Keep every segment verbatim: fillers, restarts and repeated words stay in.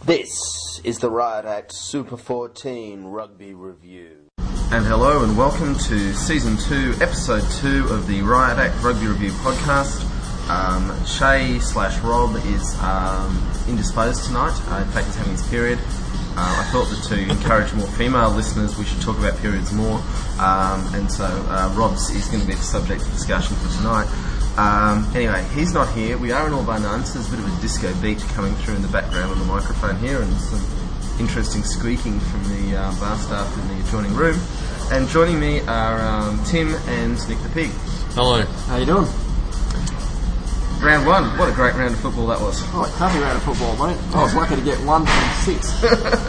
This is the Riot Act Super fourteen Rugby Review. And hello and welcome to Season two, Episode two of the Riot Act Rugby Review podcast. Um, Shay slash Rob is um, indisposed tonight. Uh, in fact, he's having his period. Uh, I thought that to encourage more female listeners, we should talk about periods more. Um, and so uh, Rob's is going to be the subject of discussion for tonight. Um, anyway, he's not here. We are in Alburnun, so there's a bit of a disco beat coming through in the background on the microphone here, and some interesting squeaking from the uh, bar staff in the adjoining room. And joining me are um, Tim and Nick the Pig. Hello. How you doing? Round one. What a great round of football that was. Oh, happy round of football, mate. I was lucky to get one from six.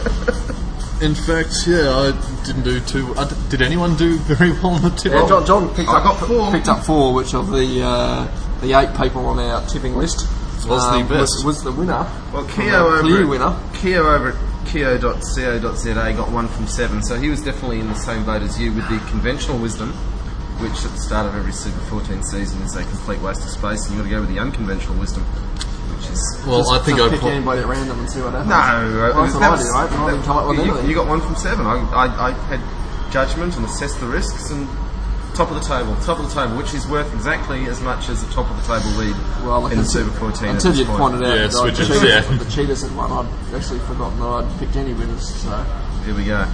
In fact, yeah, I didn't do too... Uh, did anyone do very well on the tip? Yeah, John, John picked, I up, got four. picked up four, which of the uh, the eight people on our tipping list Was um, the best. Was, was the winner. Well, Keo over, clear at, winner. Keo over at keo dot co dot z a got one from seven, so he was definitely in the same boat as you with the conventional wisdom, which at the start of every Super fourteen season is a complete waste of space, and you've got to go with the unconventional wisdom, which is... Well, Just, I think just I pick put... anybody at random and see what happens. No, well, that's what that I was, did, mate. I didn't come up with you, anything. you got one from seven. I, I, I had judgment and assessed the risks, and top of the table, top of the table, which is worth exactly as much as the top of the table lead well, look, in the until, Super fourteen. Until you point. pointed out Yeah, that I'd switches, cheated, yeah. the cheaters had won, I'd actually forgotten that I'd picked any winners. So Here we go.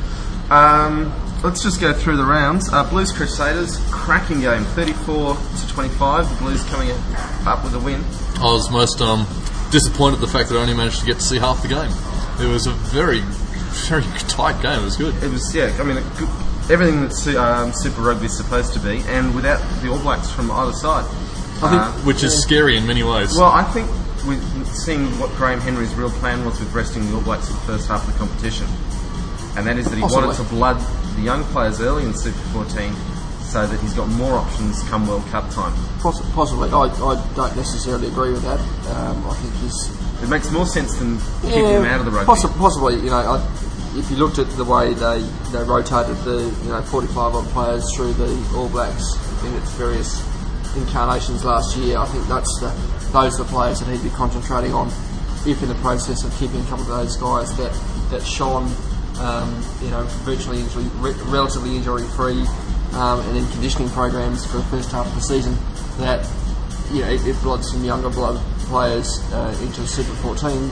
Um, let's just go through the rounds. Uh, Blues Crusaders, cracking game, thirty-four to twenty-five. The Blues coming up with a win. I was most um, disappointed at the fact that I only managed to get to see half the game. It was a very, very tight game. It was good. It was, yeah, I mean, a good, everything that su- um, Super Rugby is supposed to be, and without the All Blacks from either side. I think, Uh, Which is scary in many ways. Well, I think we've seen what Graham Henry's real plan was with resting the All Blacks for the first half of the competition. And that is that he Possibly. wanted to blood the young players early in Super fourteen so that he's got more options come World Cup time. poss- possibly, I, I don't necessarily agree with that. Um, I think he's... It makes more sense than keeping him out of the rugby. Possi- possibly, you know, I, if you looked at the way they, they rotated the you know forty-five odd players through the All Blacks in its various incarnations last year, I think that's the, those are the players that he'd be concentrating on. If in the process of keeping a couple of those guys that that shone, um, you know, virtually injury, re- relatively injury free, um, and in conditioning programs for the first half of the season, that you know, it, it bloods some younger blood players uh, into Super fourteen.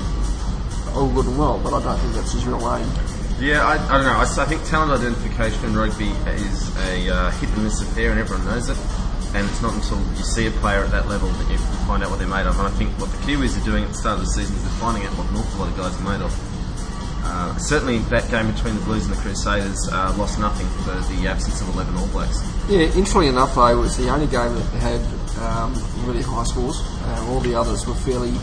All good and well, but I don't think that's his real aim. Yeah, I, I don't know. I, I think talent identification in rugby is a uh, hit and miss affair, and everyone knows it. And it's not until you see a player at that level that you find out what they're made of. And I think what the Kiwis are doing at the start of the season is they're finding out what an awful lot of guys are made of. Uh, certainly, that game between the Blues and the Crusaders uh, lost nothing for the absence of eleven All Blacks. Yeah, interestingly enough, though, it was the only game that had um, really high scores. Uh, all the others were fairly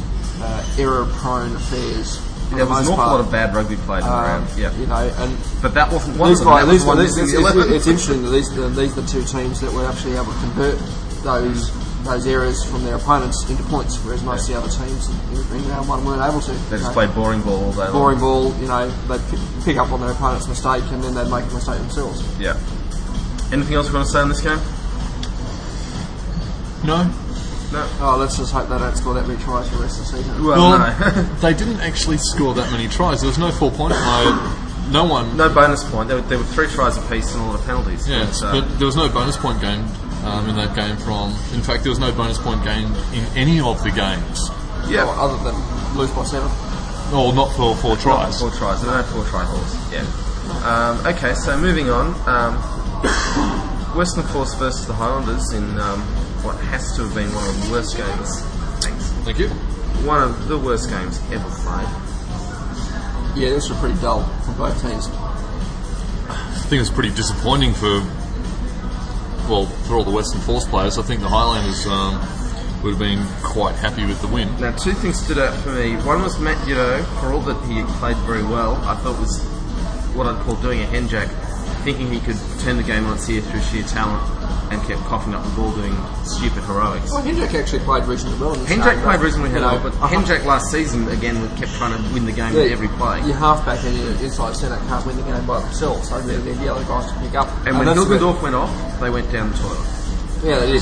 uh, error-prone affairs. for There the was an most awful part. lot of bad rugby played in the Um, round. Yeah, You know, and but that wasn't one these of them. guys, That these, was one these, missing it's, the eleven. it's, it's interesting that these, the, these are the two teams that were actually able to convert those those errors from their opponents into points, whereas most Yeah. of the other teams in, in round one weren't able to. They just you know. played boring ball all day long. Boring ball, you know, they'd pick, pick up on their opponent's mistake and then they'd make a mistake themselves. Yeah. Anything else you want to say on this game? No? No. Oh, let's just hope they don't score that many tries for the rest of the season. Well, Well, no. they didn't actually score that many tries. There was no four-point try. No one... No bonus point. There were, there were three tries apiece and a lot of penalties. Yes, But, uh, but there was no bonus point gained um, in that game from... In fact, there was no bonus point gained in any of the games. yeah. Oh, other than lose by seven. Or not for four tries. Four tries. There were no four try halls. Yeah. Um, okay, so moving on. Um, Western Force versus the Highlanders in um, what has to have been one of the worst games. Thanks. Thank you. One of the worst games ever played. Yeah, this was pretty dull from both teams. I think it's pretty disappointing for... Well, for all the Western Force players. I think the Highlanders um, would have been quite happy with the win. Now, two things stood out for me. One was Matt Giddo, for all that he played very well, I thought was what I'd call doing a henjack, thinking he could turn the game on its ear through sheer talent, and kept coughing up the ball doing stupid heroics. Well, Hendrick actually played reasonably well in this Henjack game, played but, reasonably you well, know, but uh-huh. Henjack last season, again, kept trying to win the game Yeah, in every play. Your halfback and your inside centre can't win the game by themselves, so they need the other guys to pick up. And when that's a bit- Hilgendorf went off, they went down the toilet. Yeah, they did.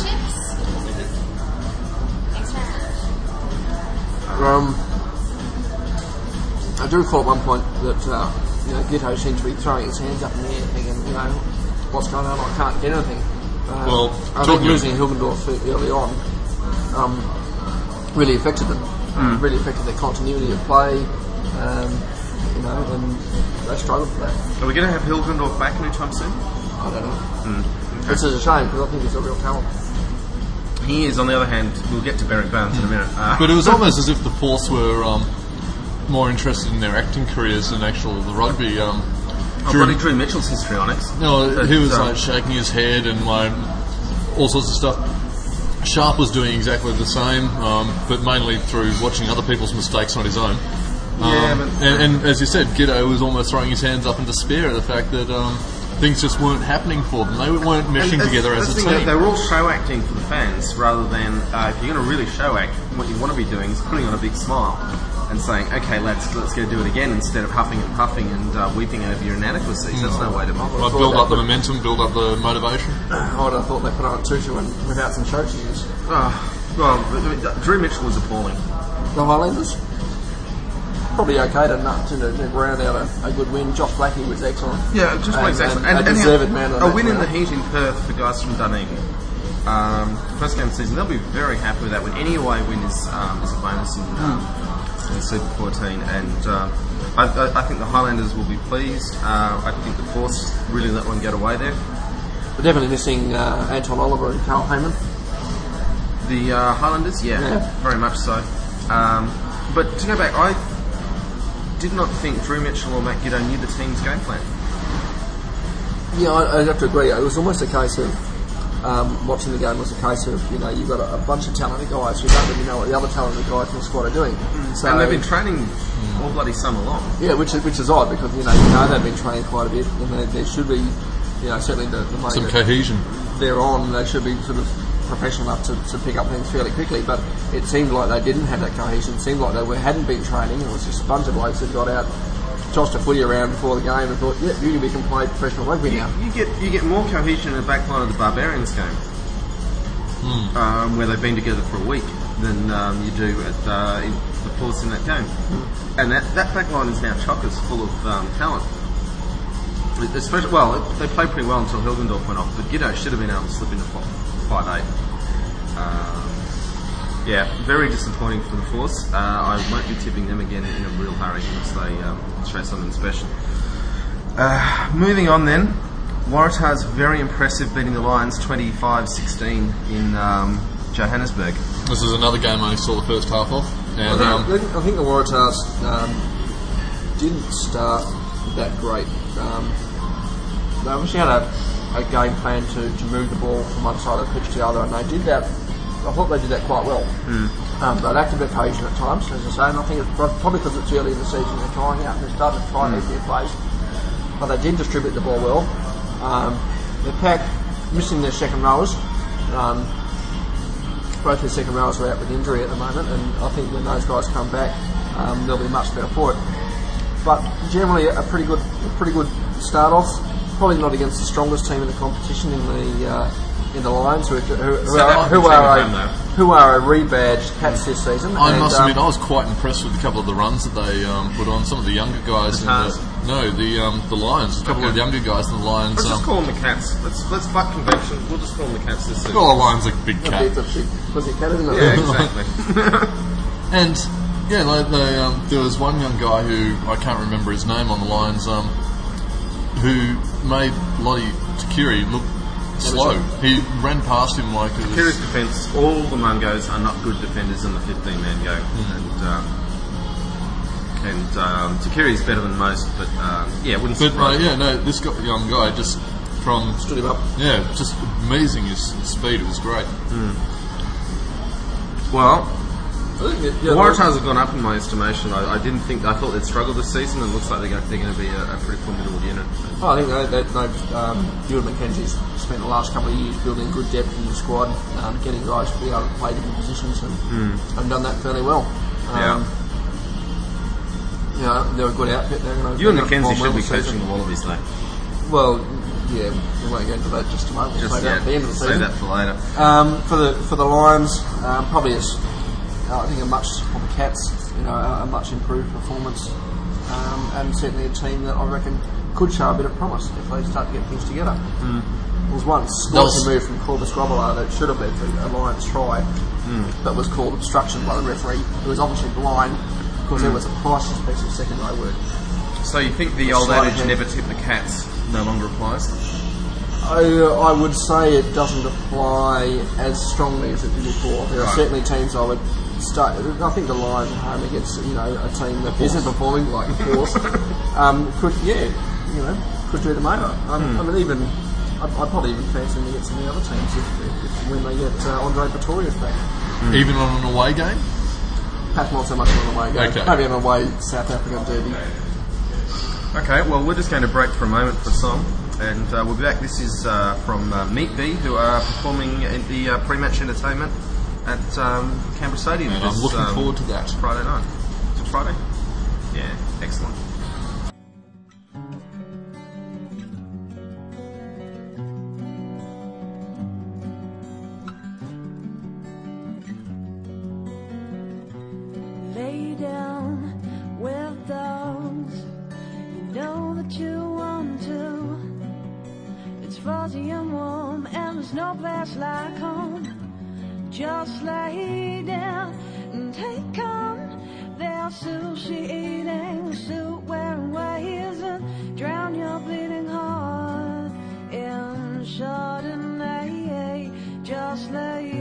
Um, I do recall at one point that uh, you know Gitto seemed to be throwing his hands up in the air, thinking, you know, what's going on? I can't get anything. Uh, Well, I think losing Hilgendorf early on um, really affected them. Mm. Really affected their continuity of play. Um, you know, and they struggled for that. Are we going to have Hilgendorf back anytime soon? I don't know. Mm. Okay. It's a shame because I think he's a real talent. He is. On the other hand, we'll get to Berwick Barnes in a minute. Uh, But it was almost as if the Force were um, more interested in their acting careers than actual the rugby. Um, oh, Drew, bloody Drew Mitchell's histrionics. no, But, he was um, like shaking his head and like all sorts of stuff. Sharp was doing exactly the same, um, but mainly through watching other people's mistakes, not his own. Um, Yeah, but- and, and as you said, Giddo was almost throwing his hands up in despair at the fact that um, things just weren't happening for them. They weren't meshing And together that's as a the thing, team. They were all show acting for the fans rather than uh, if you're going to really show act, what you want to be doing is putting on a big smile and saying, "Okay, let's let's go do it again," instead of huffing and puffing and uh, weeping over your inadequacies. That's no way to mock. Like build up the momentum, build up the motivation. I would have thought they put on a tutu and without some show tunes. Oh, well, I mean, Drew Mitchell was appalling. The Highlanders? Probably okay to nut to, to round out a, a good win. Josh Blackie was excellent. Yeah, just like and, excellent. and, and, a deserved man of A that win in round. the heat in Perth for guys from Dunedin. Um, first game of the season, they'll be very happy with that win. Any away win is, um, is a bonus in, um, in Super fourteen, and uh, I, I, I think the Highlanders will be pleased. Uh, I think the Force really let one get away there. We're definitely missing uh, Anton Oliver and Carl Heyman. The uh, Highlanders, yeah, Yeah. very much so. Um, but to go back, I did not think Drew Mitchell or Matt Giddo knew the team's game plan. Yeah, I, I'd have to agree. It was almost a case of um, watching the game was a case of, you know, you've got a, a bunch of talented guys who don't really know what the other talented guys in the squad are doing. So, And they've been training all bloody summer long. yeah, which is, which is odd because, you know, you know they've been training quite a bit and they, there should be, you know, certainly the, the money Some that cohesion. they're on, they should be sort of professional enough to, to pick up things fairly quickly, but it seemed like they didn't have that cohesion. It seemed like they were, hadn't been training. It was just a bunch of blokes that got out, tossed a footy around before the game and thought, yeah, you can play professional rugby You, now. you get you get more cohesion in the back line of the Barbarians game, Mm. um, where they've been together for a week, than um, you do at uh, in the Force in that game. Mm. And that, that back line is now chockers full of um, talent. Especially, well, they played pretty well until Hilgendorf went off, but Giddo should have been able to slip into five eight. Um, yeah, very disappointing for the Force. Uh, I won't be tipping them again in a real hurry unless they um, show something special. Uh, moving on then, Waratahs very impressive, beating the Lions twenty-five sixteen in um, Johannesburg. This is another game I only saw the first half of. And, I, um, think, I think the Waratahs um, didn't start that great. Um, they obviously had a, a game plan to, to move the ball from one side of the pitch to the other, and they did that. I thought they did that quite well. Mm. Um, they lacked a bit of cohesion at times, as I say, and I think it's probably because it's early in the season. They're trying out and they started to try mm. these new plays, but they did distribute the ball well. Um, the pack missing their second rowers. Um, both their second rowers are out with injury at the moment, and I think when those guys come back, um, they'll be much better for it. But generally, a pretty good, a pretty good start off. Probably not against the strongest team in the competition in the uh, in the Lions, who, who, who, So are, that who, would are be a, them, though. who are a rebadged Cats this season. I and, must um, admit, I was quite impressed with a couple of the runs that they um, put on. Some of the younger guys. The in the, no, the um, the Lions. A couple Okay. of younger guys in the Lions. Let's just Um, call them the Cats. Let's let's fuck convention. We'll just call them the Cats this season. well, the Lions like big a cat. bit of big pussycat, isn't it? Yeah, exactly. And yeah, like they, um, there was one young guy who I can't remember his name on the Lions, um, who made Lottie Takiri look slow. He ran past him like it was. Takiri's defence, all the Mungos are not good defenders in the fifteen-man go. Mm. And um, and um, Takiri's better than most, but um, yeah, wouldn't But uh, surprise yeah, no, this guy, young guy just from Stood him up. yeah, just amazing his speed. It was great. Well, I think that, the yeah, Waratahs have gone up in my estimation. I, I didn't think, I thought they'd struggle this season, and it looks like they're going, they're going to be a, a pretty formidable unit. Oh, I think they, they, they've, um, Ewan McKenzie's spent the last couple of years building good depth in the squad, um, getting guys to be able to play different positions, and, Mm. and done that fairly well. Um, yeah, they're a good outfit. They're going to. You and Mackenzie should be coaching the Wallabies, though. Well, yeah, we won't go into that just a moment. We'll Just save that yeah, at the end of the save season. that for later. Um, for the for the Lions, um, probably as uh, I think a much for the Cats, you know, a, a much improved performance um, and certainly a team that I reckon could show a bit of promise if they start to get things together. Mm. There was one scorching move from Corbus Grobbelaar that should have led to a Lions try, mm. that was called obstruction by the referee, who was obviously blind because mm. there was a priceless piece of second row work. So you think the old adage, never tip the cats, no longer applies? I, I would say it doesn't apply as strongly as it did before. There right. are certainly teams I would start. I think the Lions at home against, you know, a team that isn't performing like the Force um, could, yeah, you know, could do them over. Um, hmm. I mean, even I'd, I'd probably even fancy them against some of the other teams if, if, when they get uh, Andre Pretorius back. Hmm. Even on an away game? Perhaps not so much on an away game. Okay. Maybe on an away South African derby. Okay, well, we're just going to break for a moment for a song. And uh, we'll be back. This is uh, from uh, Meat Bee, who are performing in the uh, pre-match entertainment at um, Canberra Stadium. And I'm this, looking um, forward to that. Friday night. Is it Friday? Yeah, excellent. Lay down with dogs. You know that you want to. It's fuzzy and warm and there's no place like home. Just lay down and take on their sushi eating, suit wearing ways and drown your bleeding heart in Chardonnay. Just lay,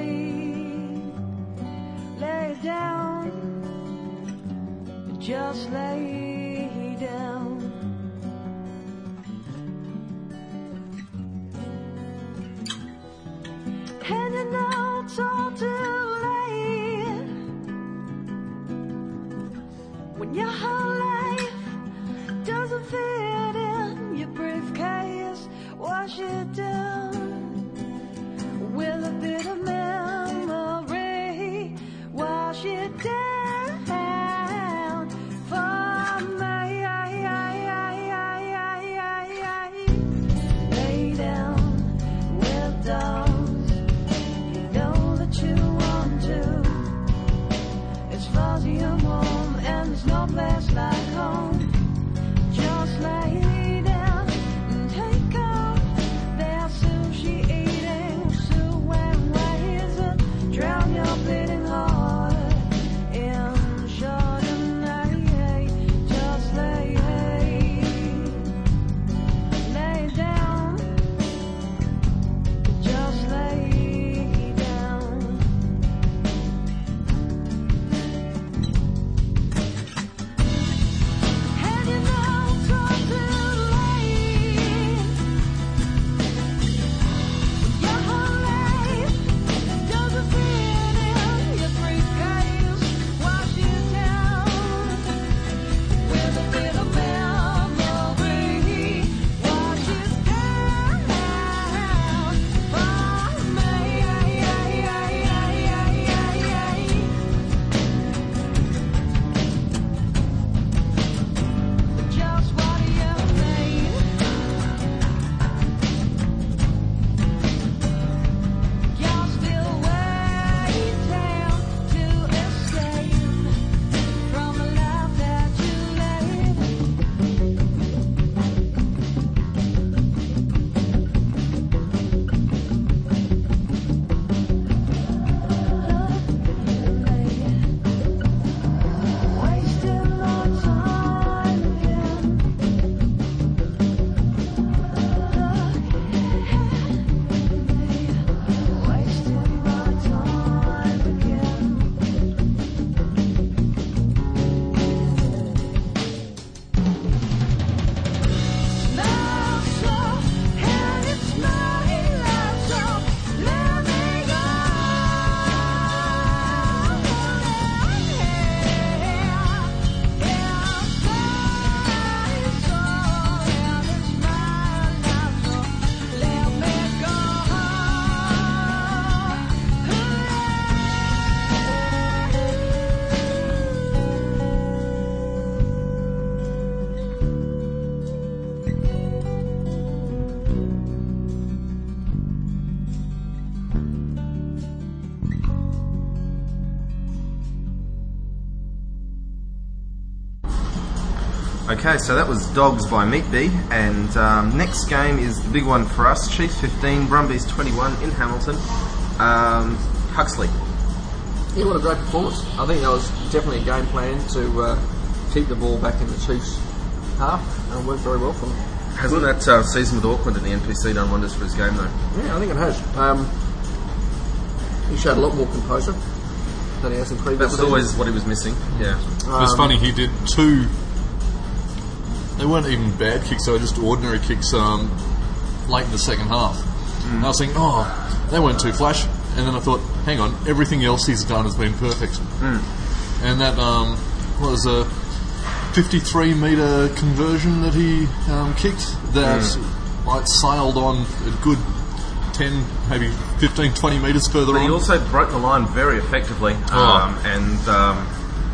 lay down, just lay down. And you know it's all too late when your whole life doesn't fit in your briefcase. Wash it down with a bit of memory. Wash it down for Okay, so that was Dogs by Meatbee, and um, next game is the big one for us. Chiefs fifteen, Brumbies twenty-one in Hamilton. Um, Huxley. Yeah, what a great performance. I think that was definitely a game plan to uh, keep the ball back in the Chiefs' half, and it worked very well for them. Hasn't that uh, season with Auckland in the N P C done wonders for his game, though? Yeah, I think it has. Um, he showed a lot more composure than he has in previous That was seasons. always what he was missing, yeah. It was Um, funny, he did two. They weren't even bad kicks, they were just ordinary kicks um, late in the second half. Mm. And I was thinking, oh, they weren't too flash. And then I thought, hang on, everything else he's done has been perfect. Mm. And that um, what was a fifty-three metre conversion that he um, kicked that Mm. like sailed on a good ten, maybe fifteen, twenty metres further But on. he also broke the line very effectively, Oh. um, and um,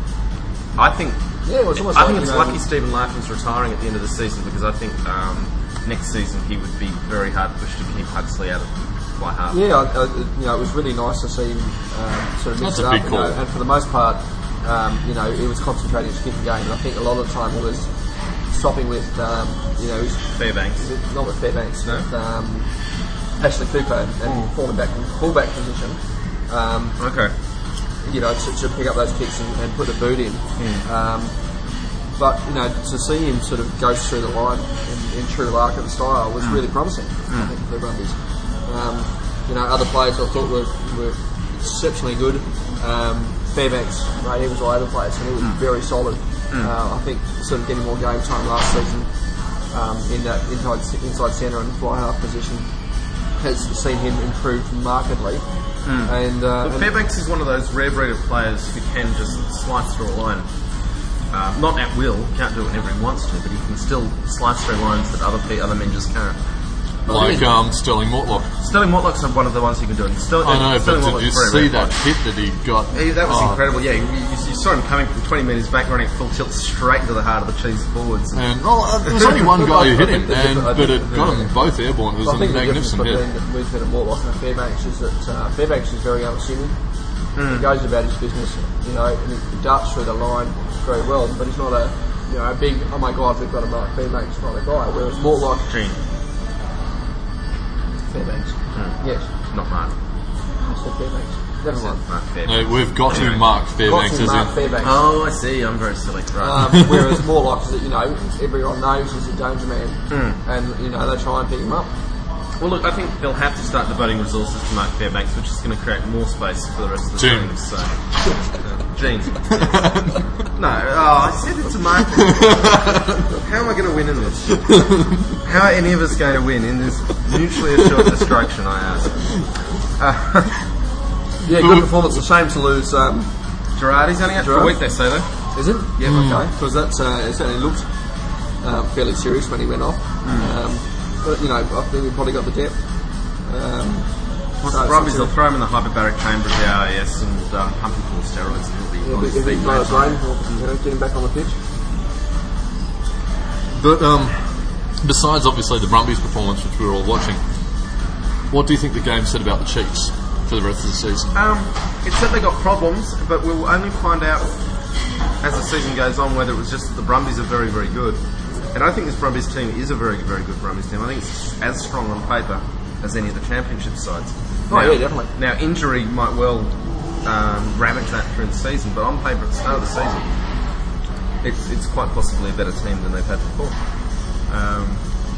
I think Yeah, it was almost I like, think it's you know, lucky Stephen Larkin's retiring at the end of the season, because I think um, next season he would be very hard pushed to keep Huxley out of by half. Yeah, I, I, you know, it was really nice to see him um, sort of mix That's it a up. big You know, call. and for the most part, um, you know, he was concentrating on his kicking game. And I think a lot of the time he was stopping with, um, you know, his, Fairbanks. not with Fairbanks, No? with um, Ashley Cooper and falling back in fullback position. Um, Okay. you know, to, to pick up those kicks and, and put the boot in. Um, but, you know, to see him sort of go through the line in, in true Larkin style was really promising, I think, for the Brumbies. Um, you know, other players I thought were, were exceptionally good. Um, Fairbanks, mate, he was all over the place and he was very solid. Uh, I think sort of getting more game time last season um, in that inside, inside centre and fly half position has seen him improve markedly. And, uh, Well, and Fairbanks is one of those rare breed of players who can just slice through a line. Uh, not at will, can't do it whenever he wants to, but he can still slice through lines that other pe- other men just can't. like um, Sterling Mortlock. Sterling Mortlock's one of the ones who can do it. Sterling, I know, Sterling but did you Mortlock's very, see very that fast. hit that he got? He, that was Oh. incredible. Yeah, you, you, you saw him coming from twenty metres back, running at full tilt straight into the heart of the Chiefs forwards. And And well, uh, there was only one guy who hit him, I think the and difference- but it got them both airborne. It was I a think the difference magnificent hit. between Winston and Mortlock and Fairbanks is that uh, Fairbanks is very unassuming. He goes about his business, you know, and he darts through the line very well, but he's not a, you know, a big, oh my god, we've got a Mark Fairbanks kind of guy, whereas Mortlock, Gene, Fairbanks, yes, not Mark. I said Fairbanks, never mind. Mark Fairbanks. No, we've got to mark Got Fairbanks to as Mark in. Fairbanks. Oh, I see. I'm very silly. Right. Um, whereas Morlock is, that, you know, everyone knows he's a danger man, and you know they try and pick him up. Well, look, I think they'll have to start devoting resources to Mark Fairbanks, which is going to create more space for the rest of the Gene. team. So, Gene. No, oh, I said it to Mark. How am I going to win in this? How are any of us going to win in this mutually assured destruction? I ask. Uh, Yeah, good performance. A shame to lose. Um, Girardi's only out for a Girard? week, they say though. is it? Yeah, Okay, because that's uh, it certainly looked um, fairly serious when he went off. Um, but you know, I think we probably got the depth. Um, Well, so the Brumbies it's- will throw him in the hyperbaric chamber of the R A S and um, pump him full of steroids, and he'll be Yeah, on but his if feet. he's got a mate. brain, we'll, you know, get him back on the pitch. But um, besides obviously the Brumbies' performance, which we were all watching, what do you think the game said about the Chiefs for the rest of the season? Um, it said they got problems, but we'll only find out as the season goes on whether it was just that the Brumbies are very, very good. And I think this Brumbies team is a very, very good Brumbies team. I think it's as strong on paper as any of the championship sides. Oh, yeah, definitely. Now, injury might well um, ravage that through the season, but on paper at the start of the season, it's, it's quite possibly a better team than they've had before. Um,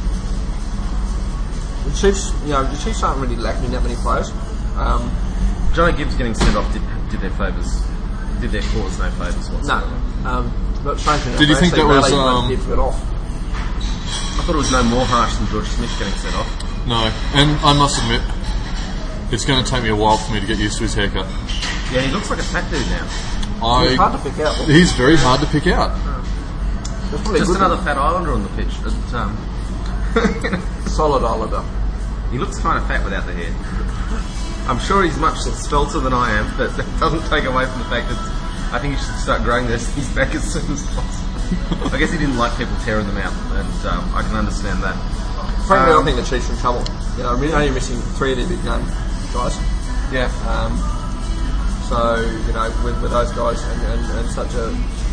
The Chiefs, you know, the Chiefs aren't really lacking that many players. Um, Johnny Gibbs getting sent off did, did their favours, did their cause no favours no. whatsoever. Um, but strangely enough, Did you they think actually that was, rallied when um, Gibbs went off. I thought it was no more harsh than George Smith getting sent off. No, and I must admit, it's going to take me a while for me to get used to his haircut. Yeah, he looks like a fat dude now. It's hard I, to pick out. But he's very hard to pick out. it's probably Just good another fat Islander on the pitch. But, um, solid Islander. he looks kind of fat without the hair. I'm sure he's much stolter than I am, but that doesn't take away from the fact that I think he should start growing those things back as soon as possible. I guess he didn't like people tearing them out, and um, I can understand that. Frankly, Um, I think the Chiefs are in trouble. You know, we're only missing three of their big name guys. Yeah. Um, so, you know, with, with those guys and, and, and such a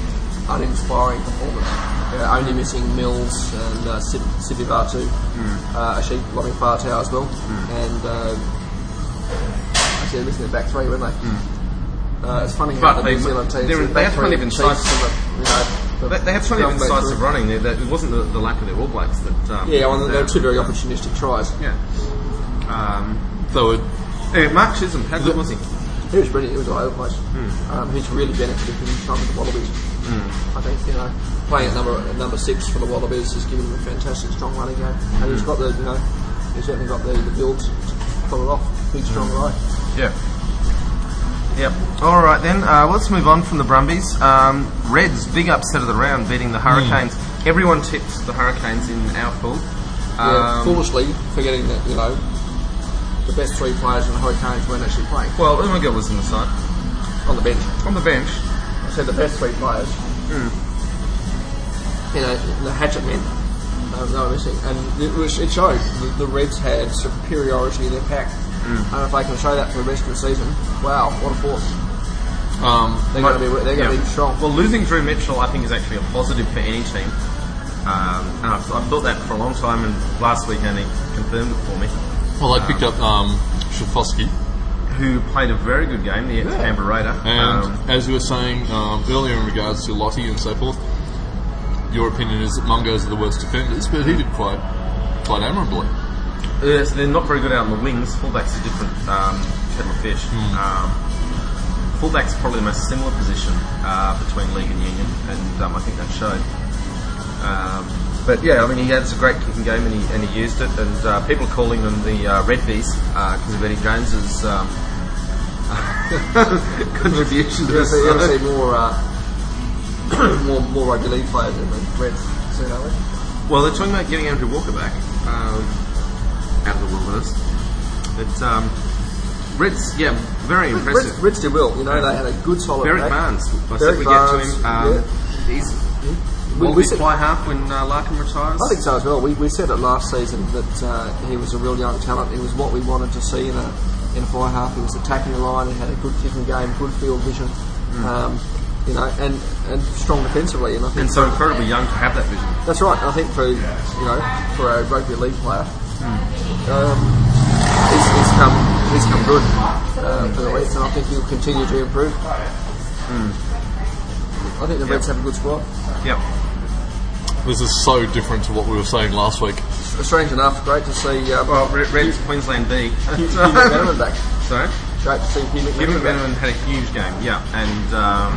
uninspiring performance. Uh, only missing Mills and uh, Sipi Vatu, mm. uh, actually lobbing Fatau as well, mm. and uh, actually they're missing their back three, weren't they? Mm. Uh, it's funny how but the New Zealand teams they, they had plenty of incisive. The, you know, the they, they had plenty of incisive running there. That it wasn't the, the lack of their All Blacks that. Um, yeah, well, they were two very opportunistic tries. Yeah. Um, so it, uh, Mark Chisholm, how good was he? He was brilliant. He was all over the place. Mm. Um, he's really benefited from his time with the Wallabies. Mm. I think you know playing at number at number six for the Wallabies has given him a fantastic strong running game, and mm. he's got the you know he's certainly got the, the build to pull it off. Big strong mm. right. Yeah. Yep. All right then. Uh, let's move on from the Brumbies. Um, Reds, big upset of the round, beating the Hurricanes. Mm. Everyone tipped the Hurricanes in our pool. Yeah, um, foolishly forgetting that you know the best three players in the Hurricanes weren't actually playing. Well, Umaga was on the side. On the bench. On the bench. I said the best three players. Mm. You know, the hatchet men. Um, they were missing, and it, was, it showed. The, the Reds had superiority in their pack. Mm. And if they can show that for the rest of the season, wow, what a force! Um, they're going to be they're going to yeah. be strong. Well, losing Drew Mitchell, I think, is actually a positive for any team. Um, and I've, I've thought that for a long time, and last week only confirmed it for me. Well, they picked um, up um, Shafosky, who played a very good game, the ex-Canberra Raider. And um, as you were saying um, earlier in regards to Lottie and so forth, your opinion is that Mungos are the worst defenders, but he did quite quite admirably. Yes, they're not very good out on the wings. Fullback's a different um, kettle of fish. Mm. Um, fullback's probably the most similar position uh, between League and Union, and um, I think that showed. Um, but yeah, I mean, he had a great kicking game and he, and he used it, and uh, people are calling them the uh, Redbees because uh, of Eddie Jones's um, contributions. You're going to see more, uh, more, more rugby league players in the Reds soon, aren't they? Well, they're talking about getting Andrew Walker back um, out of the wilderness. But um, Reds, yeah, very impressive. Reds, Reds did well. You know, they had a good solid Derek back. Barnes. I Derek said we Barnes, get to him. Um, yeah. He's We, will we he said, fly half when uh, Larkin retires? I think so as well. We, we said it last season that uh, he was a real young talent. He was what we wanted to see in a in a fly half. He was attacking the line. He had a good kicking game, good field vision, mm. um, you know, and, and strong defensively. And I think and so incredibly young to have that vision. That's right. I think for you know for a rugby league player, mm. um, he's, he's come he's come good uh, for the Reds, and I think he'll continue to improve. Mm. I think the Reds yep. have a good squad. Yep. This is so different to what we were saying last week. Strange enough, great to see. Um, well, Reds Queensland B. Hugh McMenamin back. Sorry? Great to see Hugh McMenamin. Hugh McMenamin had a huge game, yeah. And um,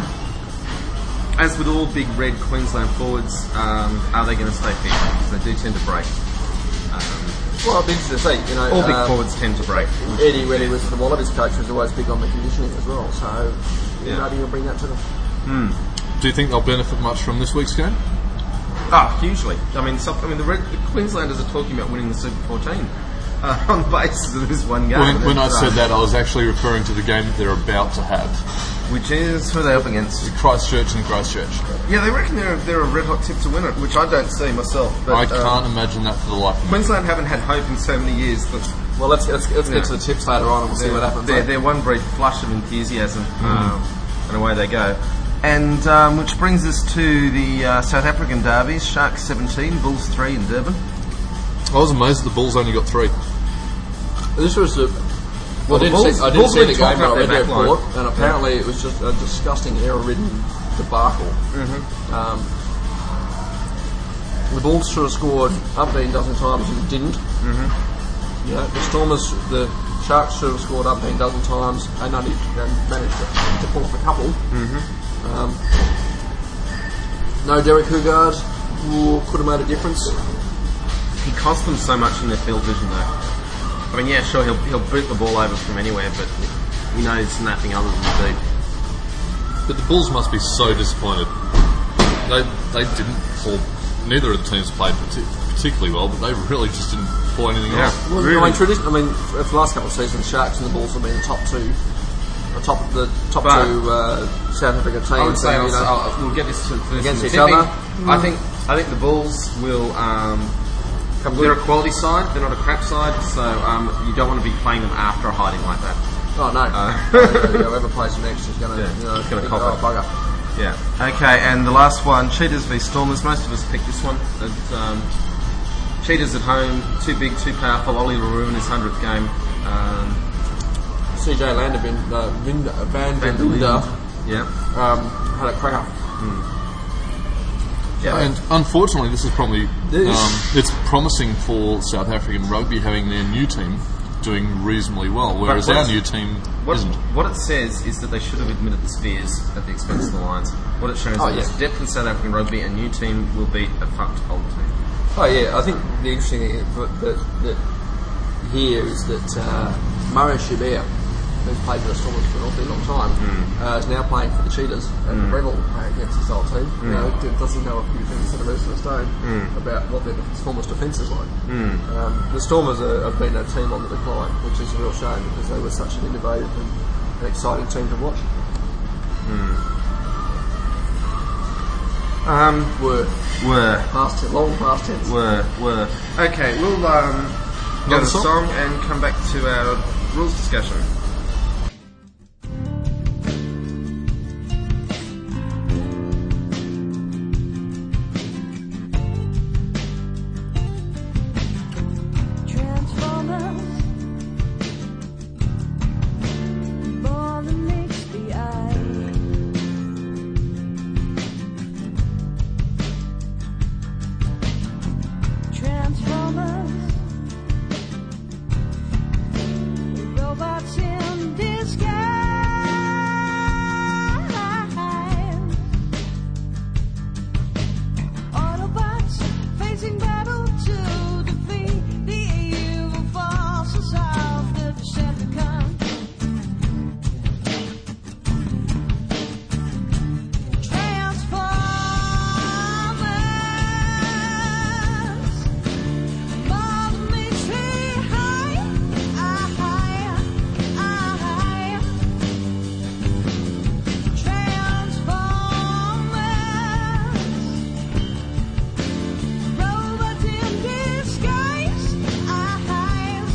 as with all big red Queensland forwards, um, are they going to stay fit? Because they do tend to break. Um, well, it'll be interesting to see. You know, all big um, forwards tend to break. Eddie Reddy was the Wallabies coach, was always big on the conditioning as well. So yeah. maybe he'll bring that to them. Mm. Do you think they'll benefit much from this week's game? Ah, oh, hugely. I mean, so, I mean, the, Red, the Queenslanders are talking about winning the Super fourteen uh, on the basis of this one game. When, when I said that, I was actually referring to the game that they're about to have, which is who are they up against? Christchurch and Christchurch. Yeah, they reckon they're they're a red hot tip to win it, which I don't see myself. But, I can't um, imagine that for the life of me. Queensland haven't had hope in so many years. That, well, let's let's, let's yeah. get to the tips later on and we'll see what happens. They're, they're one brief flush of enthusiasm, mm. um, and away they go. And um, which brings us to the uh, South African derbies: Sharks seventeen, Bulls three in Durban. I was amazed the Bulls only got three. This was a. Well, I didn't Bulls, see, I didn't see the game, but I read the report, line. and apparently yeah. it was just a disgusting error-ridden debacle. Mm-hmm. Um, the Bulls should have scored umpteen dozen times and didn't. Mm-hmm. You know, the Stormers, the Sharks should have scored umpteen dozen times and only and managed to, to pull off a couple. Mm-hmm. Um, no Derek Hugard could have made a difference. He cost them so much in their field vision, though. I mean, yeah, sure, he'll he'll boot the ball over from anywhere, but he knows nothing other than the beat. But the Bulls must be so disappointed. They they didn't pull. Neither of the teams played particularly well, but they really just didn't pull anything yeah, off. Well, really. I mean, tradition, I mean, for the last couple of seasons, Sharks and the Bulls have been the top two. The top, the top but two uh, South African teams. I would say and, you know, I'll, I'll, we'll get this to this against each tipping. other. I think I think the Bulls will. Um, Come they're good. a quality side. They're not a crap side. So um, you don't want to be playing them after a hiding like that. Oh no! Uh, uh, whoever plays them next is going to, yeah, you know, it's going to oh, cop it. bugger. Yeah. Okay, and the last one, Cheetahs v Stormers. Most of us picked this one. And, um, Cheetahs at home, too big, too powerful. Ollie LaRue in his hundredth game. Um, C J Landervin, uh, Vinda, Van, Van der Vinda, Linde. Yeah. um, had a cracker. Yeah. And unfortunately, this is probably This- um, it's promising for South African rugby having their new team doing reasonably well, whereas what our is- new team What, isn't. what it says is that they should have admitted the Spheres at the expense of the Lions. What it shows is Oh, that yeah. there's depth in South African rugby, a new team will beat a fucked old team. Oh yeah, I think the interesting thing that, that, that here is that uh, Mario Schubert, who's played for the Stormers for an awfully long time, Mm. uh, is now playing for the Cheetahs, and Mm. Breville uh, against his old team. Mm. You know, d- does he know a few things that are loose in the stone Mm. about what their Stormers defence is like? Mm. Um, the Stormers are, have been a team on the decline, which is a real shame because they were such an innovative and an exciting team to watch. Um, Were were. past tense, long past tense. Were, were. Okay, we'll um, go to the song and come back to our rules discussion. Transformers, more than meets the eye. Transformers, robots in disguise. Autobots facing battle to defeat the evil forces of the Decepticons. Transformers, Mother makes me high, high, high. Transformers, robot in disguise, eyes,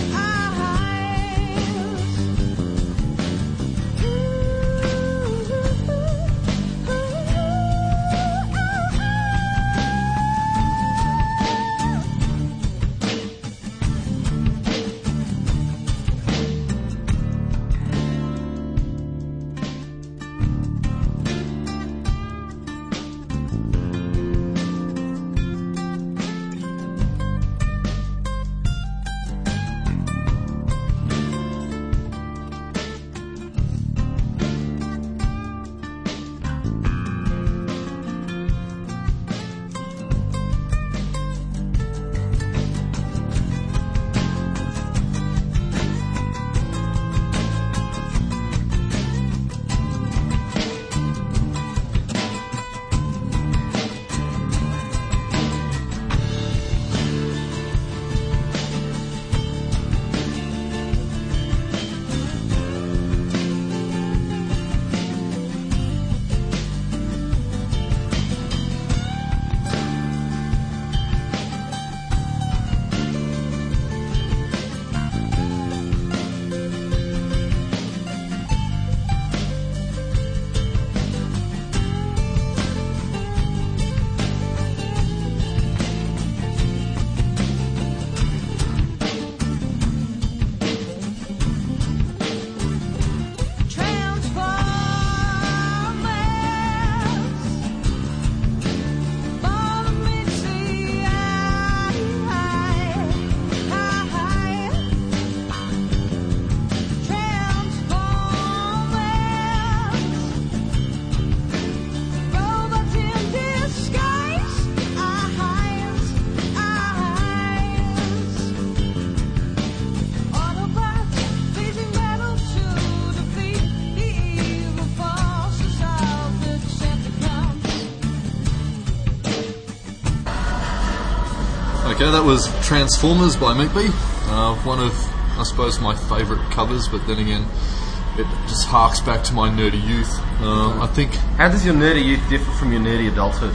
Okay, that was Transformers by Meatbee. Uh, one of, I suppose, my favourite covers, but then again, it just harks back to my nerdy youth. Uh, I think How does your nerdy youth differ from your nerdy adulthood?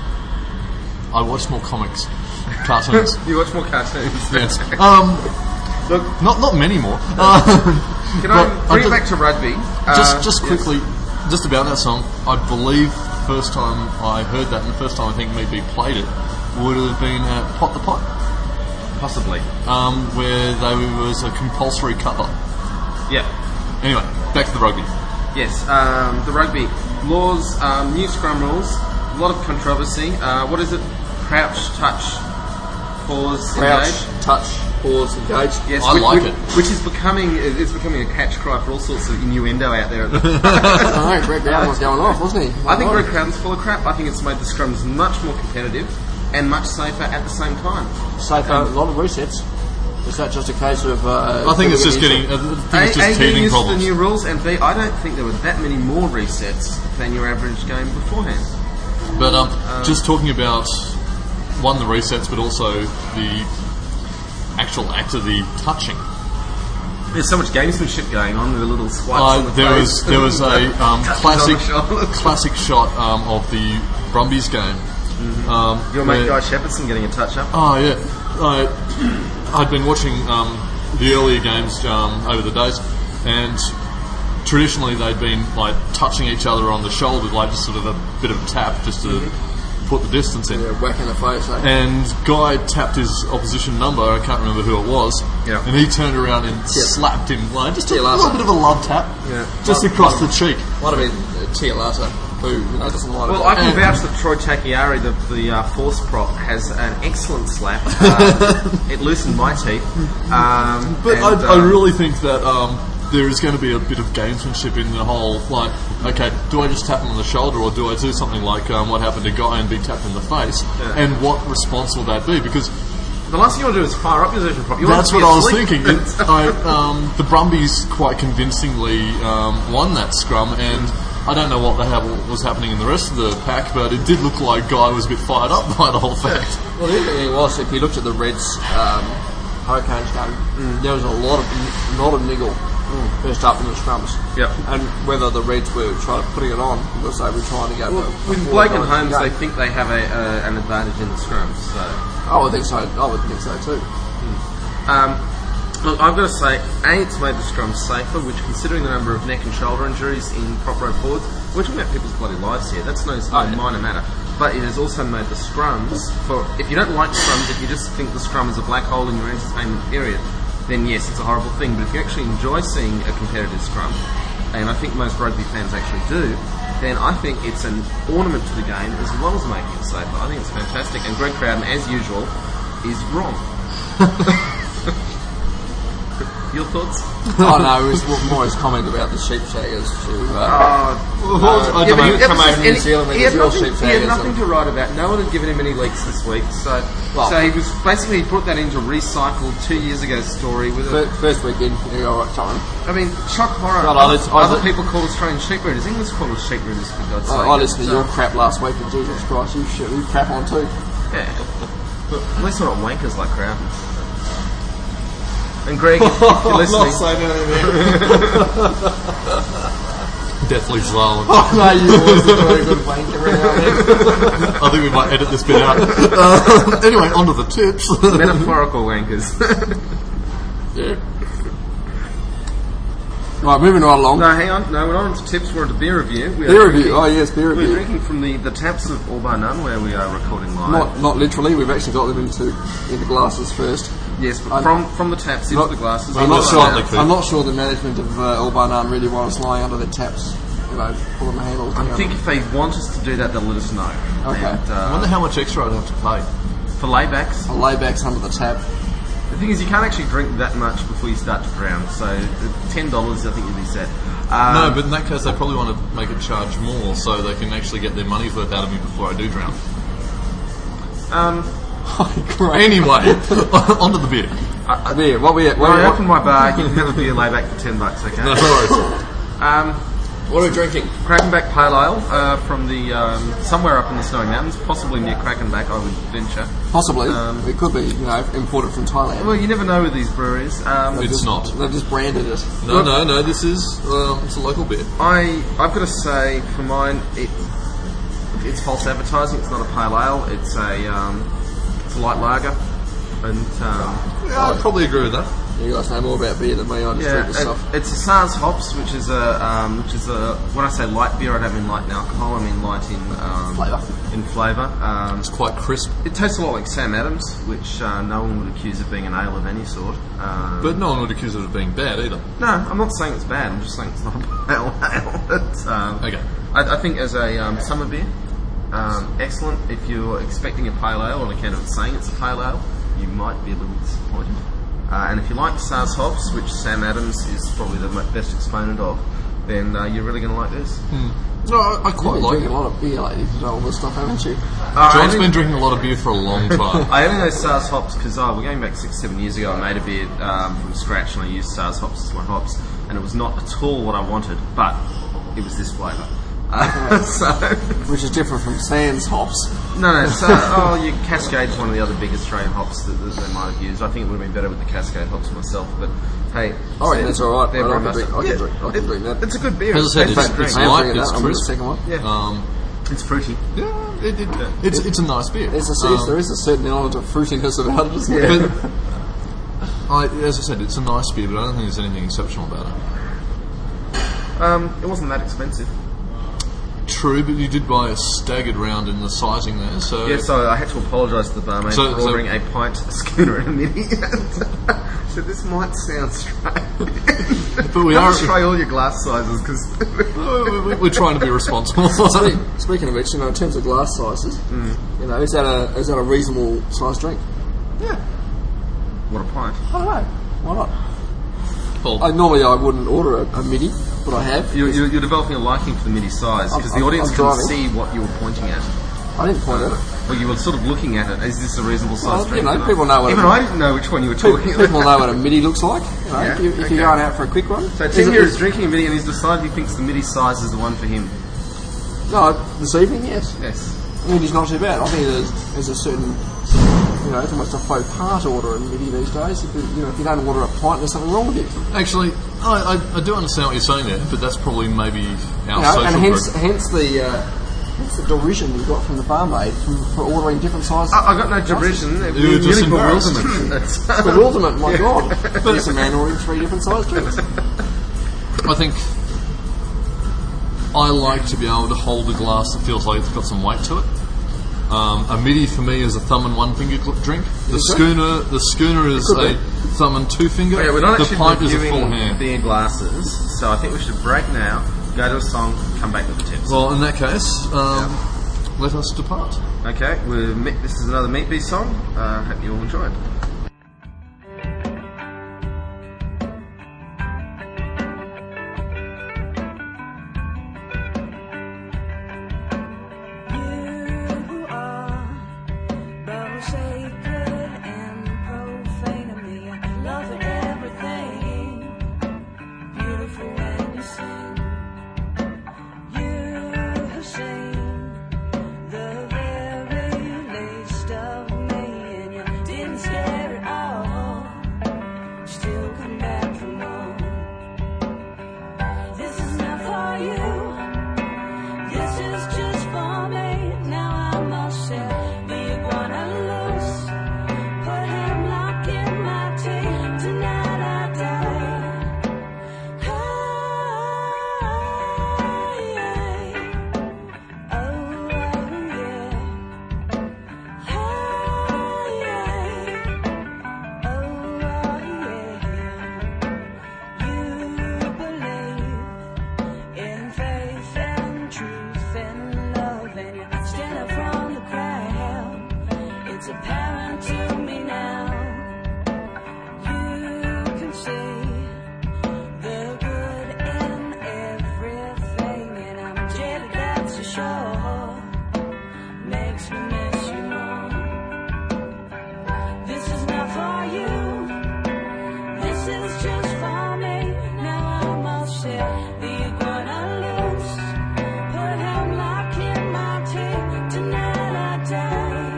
I watched more comics, cartoons. You watch more cartoons. Yes. Um, Look, not not many more. Uh, can but I bring I it back to rugby? just Uh, just yes. quickly, just about that song, I believe the first time I heard that and the first time I think maybe played it would have been at Pot the Pot. Possibly. Um, where there was a compulsory cover. Yeah. Anyway, back to the rugby. Yes, um, the rugby laws, um, new scrum rules, a lot of controversy. Uh, what is it? Crouch, touch, pause, Crouch, engage. touch, pause, engage. Yes, I which, like which, it. Which is becoming it's becoming a catch cry for all sorts of innuendo out there. I know, Greg Brown was going off, wasn't he? I think Greg Crowden's full of crap. I think it's made the scrums much more competitive and much safer at the same time. Safer, a lot of resets. Is that just a case of... Uh, I think it's just getting getting. into- I think it's A, just A, getting teething used to the problems. new rules, and B, I don't think there were that many more resets than your average game beforehand. But um, just talking about one the resets, but also the actual act of the touching. There's so much gamesmanship going on with the little swipes Uh, on the there face. was there was a um, Touches classic on the shoulder. classic shot um, of the Brumbies game. Um, Your mate where- Guy Shepherdson getting a touch up. Oh yeah, uh, I'd been watching um, the earlier games um, over the days, and traditionally they'd been like touching each other on the shoulder, like just sort of a bit of a tap, just to put the distance in. Yeah, whack in the face, eh? And Guy tapped his opposition number. I can't remember who it was. Yeah. And he turned around and slapped him, like just a Tia little Lasso. bit of a love tap, Yeah. just Well, across well, the cheek. Might have been uh, Tia Lasso, who you know, doesn't like Well, it. I can And- vouch that Troy Takiari, the, the uh, force prop, has an excellent slap. Uh, it loosened my teeth. Um, But and, I, I um, really think that um, there is going to be a bit of gamesmanship in the whole, like, okay, do I just tap him on the shoulder or do I do something like um, what happened to Guy and be tapped in the face? Yeah. And what response will that be? Because the last thing you want to do is fire up your position prop. You want that's it to what be I was asleep. thinking. It, I, um, the Brumbies quite convincingly um, won that scrum, and I don't know what the hell was happening in the rest of the pack, but it did look like Guy was a bit fired up by the whole fact. Well, the other thing was, if you looked at the Reds um, Hurricanes game, there was a lot of lot of niggle first up in the scrums. Yep. And whether the Reds were trying to putting it on because they were trying to go. Well, for- with for Blake and the Holmes, game. they think they have a, uh, an advantage in the scrums. So, Oh, I think so. I would think so too. um, look, I've got to say, A, it's made the scrums safer, which, considering the number of neck and shoulder injuries in prop row forwards, we're talking about people's bloody lives here. That's no, no Oh, yeah. minor matter. But it has also made the scrums for. If you don't like scrums, if you just think the scrum is a black hole in your entertainment period, then yes, it's a horrible thing. But if you actually enjoy seeing a competitive scrum, and I think most rugby fans actually do, then I think it's an ornament to the game as well as making it safer. I think it's fantastic. And Greg Crowden, as usual, is wrong. Your thoughts? Oh no, it was more his comment about the sheep shaggers to. Uh, Uh, I yeah, don't but know. he, come over to New and Zealand with he had his real nothing, sheep he had shaggers nothing and- to write about. No one had given him any leaks this week, so Well- so he was basically he brought that into recycled two years ago story with a. fir- first weekend, you go right time. I mean, shock horror. God, I other lis- I other li- people call Australian sheep breeders. English call us sheep breeders, for God's sake. I, I listened to So, your crap last week, and Jesus Christ, you shit, you crap on too. Yeah. But at least we're not wankers like Crowden. And Greg, if you're listening, Deathly silent. Oh no, you always a very good wanker around. I think we might edit this bit out. Uh, anyway, on to the tips. metaphorical wankers. Yeah. Right, moving right along. No, hang on. No, we're not into tips. We're into beer review. We are Beer drinking- review. Oh yes, beer We're review. drinking from the, the taps of All Bar None, where we are recording live. Not not literally. We've actually got them into into glasses first. yes, but I'm- from from the taps into Not- the glasses. I'm not Not sure. slightly cool. I'm not sure the management of uh, All Bar None really want us lying under their taps. You know, pulling the handles I down. think if they want us to do that, they'll let us know. Okay. And, I uh, wonder how much extra I'd have to pay. for laybacks, A laybacks under the tap. the thing is, you can't actually drink that much before you start to drown. So uh, ten dollars, I think, you'd be set. Um, No, but in that case, they probably want to make it charge more so they can actually get their money's worth out of me before I do drown. um, Great. Anyway, onto the beer. Beer. What we? What when we? I open my bar, you can have a beer layback for ten bucks. Okay. No worries. Um, What are we drinking? Krakenback Pale Ale uh, from the um, somewhere up in the Snowy Mountains, possibly near Krakenback, I would venture. Possibly. Um, it could be. You know, imported from Thailand. Well, you never know with these breweries. Um, They've It's just- not. They've just branded it. No, no, no. This is um, it's a local beer. I I've got to say, for mine, it it's false advertising. It's not a pale ale. It's a um, it's a light lager, and um, Yeah, I'd probably agree with that. You guys know more about beer than me. I just Yeah, drink the it, stuff. it's a SARS hops, which is a um, which is a. When I say light beer, I don't mean light in alcohol. I mean light in um, Flavour. In flavour. Um, It's quite crisp, it tastes a lot like Sam Adams, which uh, no one would accuse of being an ale of any sort. Um, but no one would accuse it of being bad either. no, I'm not saying it's bad. I'm just saying it's not a pale ale. It's, um, Okay. I, I think as a um, summer beer, um, excellent. If you're expecting a pale ale on account of it saying it's a pale ale, you might be a little disappointed. Uh, and if you like SARS hops, which Sam Adams is probably the mo- best exponent of, then uh, you're really going to like this. No, I, I quite You've been like drinking it. a lot of beer lately to know all this stuff, haven't you? Uh, John's I been only- drinking a lot of beer for a long time. I only know SARS hops because oh, we're going back six, seven years ago. I made a beer um, from scratch and I used SARS hops as my hops, and it was not at all what I wanted, but it was this flavour. Uh, so Which is different from Sans hops. no, no. So oh, you Cascade's one of the other big Australian hops that, that they might have used. I think it would have been better with the Cascade hops myself, but hey, I reckon that's all right. they're I very can much- drink- I can yeah, drink- I can it- drink that. It's a good beer. As I said, It's it's- great. it's I am light, drinking it's that. I'm on the crisp. second one. Yeah, Um, it's fruity. yeah, it, it, it's it's a nice beer. There's a, Um, there is a certain element of fruitiness about it, isn't there? But I, as I said, it's a nice beer, but I don't think there's anything exceptional about it. Um, it wasn't that expensive. True, but you did buy a staggered round in the sizing there, so Yeah, so I had to apologise to the barmaid So- for so- ordering a pint, a schooner, and a mini. So this might sound strange. but we Don't are try all your glass sizes because we- we're trying to be responsible. Speak- Speaking of which, you know, in terms of glass sizes, you know, is that a is that a reasonable size drink? yeah, what a pint. I don't know. Why not? Well, I, normally I wouldn't order a, a midi, but I have. You're, you're, you're developing a liking for the midi size because the I'm- audience I'm couldn't driving. see what you were pointing at. I didn't point at it. Well, you were sort of looking at it. Is this a reasonable size Well, you drink? know, And I- people know what Even it- I didn't know which one you were People, talking people about. know what a midi looks like. You know, Yeah, if, you, if okay. you're going out for a quick one. So Is Tim it- here is drinking a midi and he's decided he thinks the midi size is the one for him. No, this evening, yes. Yes. Midi's not too bad. I think there's, there's a certain, you know, it's almost a faux pas to order a midi these days. If you, you know, if you don't order a pint, there's something wrong with you. actually, I, I, I do understand what you're saying there, but that's probably maybe our You know, social and hence, group. hence the uh, hence the derision you got from the barmaid from, for ordering different sizes. I, I got no derision. It You were was just nearly embarrassed. bewilderment. Bewilderment, my God. There's a man ordering three different size drinks. I think I like to be able to hold a glass that feels like it's got some weight to it. Um, a midi for me is a thumb and one finger gl- drink. The Is it? schooner, the schooner is Could a be. thumb and two finger. Okay, we're not the actually pint is a full reviewing hand. beer glasses, so I think we should break now, go to a song, come back with the tips. Well, in that case, um, let us depart. Okay, we're, me- this is another Meat Beast song. Uh, hope you all enjoy it. You are both sacred and profane to me. I love everything beautiful when you sing. You have seen the very least of me, and you didn't scare at all. Still come back for more. This is not for you. This is just for me. Now I must share the iguana loose. Put hemlock in my tea. Tonight I die. Oh, yeah. Oh, yeah. Oh, yeah. Oh, yeah. You believe in faith and truth and love, and you stand up from the crowd. It's apparent to me now. You can see the good in everything, and I'm jaded, that's for sure. Makes me miss you more. This is not for you. This is just for me. Now I must share the iguana loose. Put hemlock in my tea. Tonight I die.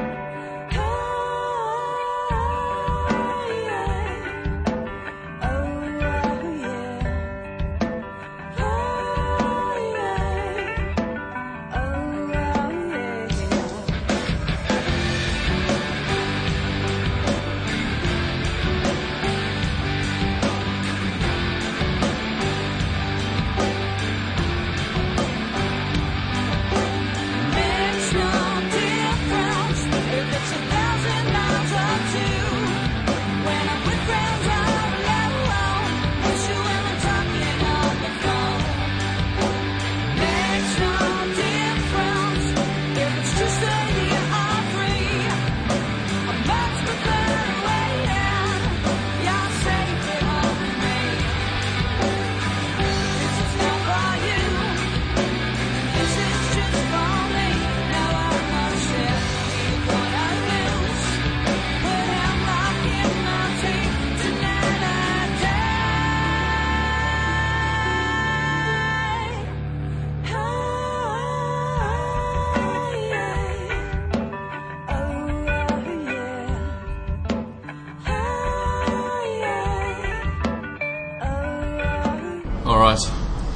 Oh, yeah. Oh, yeah. Oh, yeah.